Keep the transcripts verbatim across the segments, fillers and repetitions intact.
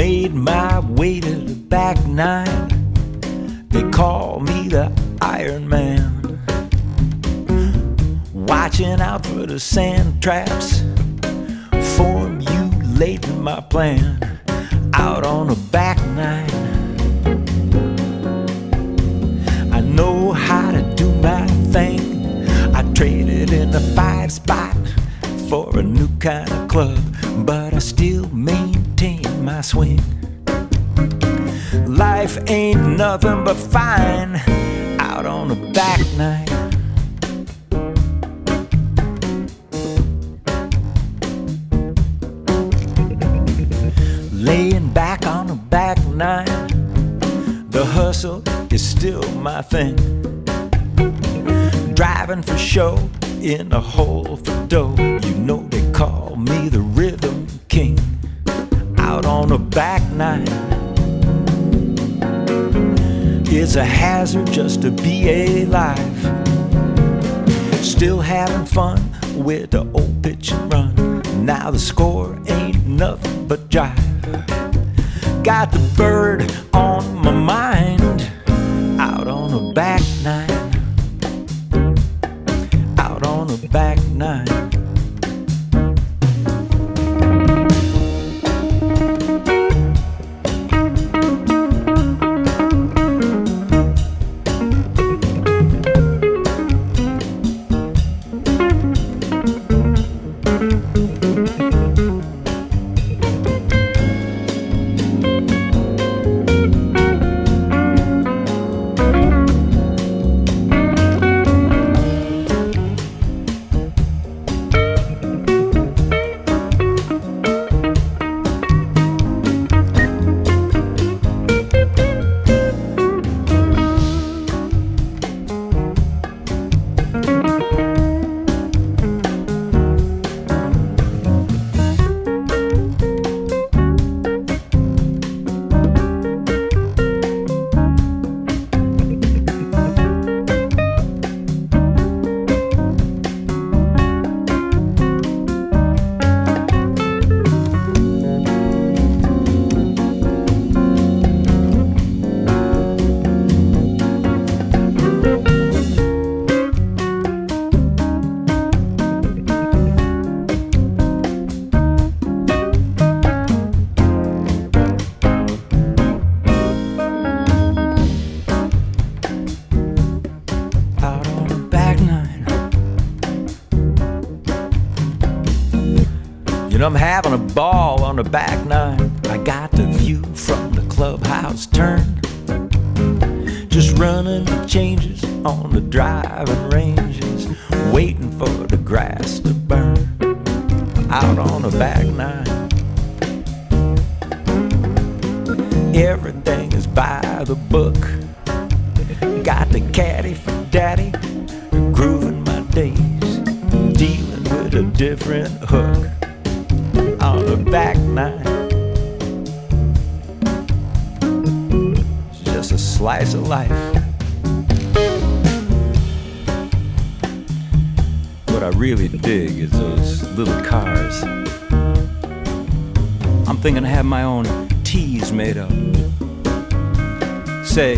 made my way to the back nine. They call me the Iron Man. Watching out for the sand traps, formulating my plan out on the back nine. I know how to do my thing. I traded in a five spot for a new kind of club, but I still maintain my swing. Life ain't nothing but fine out on the back nine. Laying back on the back nine, the hustle is still my thing. Driving for show in a hole for dough, you know they call me the Rhythm King. Out on the back nine, it's a hazard just to be alive. Still having fun with the old pitch and run. Now the score ain't nothing but jive. Got the bird on my mind. Out on the back nine. Out on the back nine. I'm having a ball on the back nine. I got the view from the clubhouse turn. Just running the changes on the driving ranges, waiting for the grass to burn. Out on the back nine, everything is by the book. Got the caddy for daddy, grooving my days, dealing with a different hook. On the back nine, it's just a slice of life. What I really dig is those little cars. I'm thinking I have my own tees made up. Say,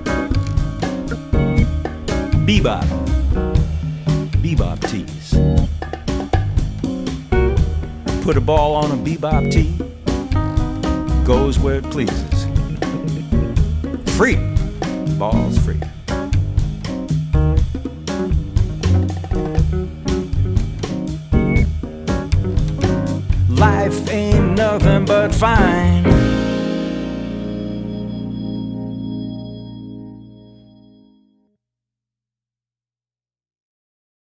bebop, bebop tees. Put a ball on a bebop tee, goes where it pleases. Free, ball's free. Life ain't nothing but fine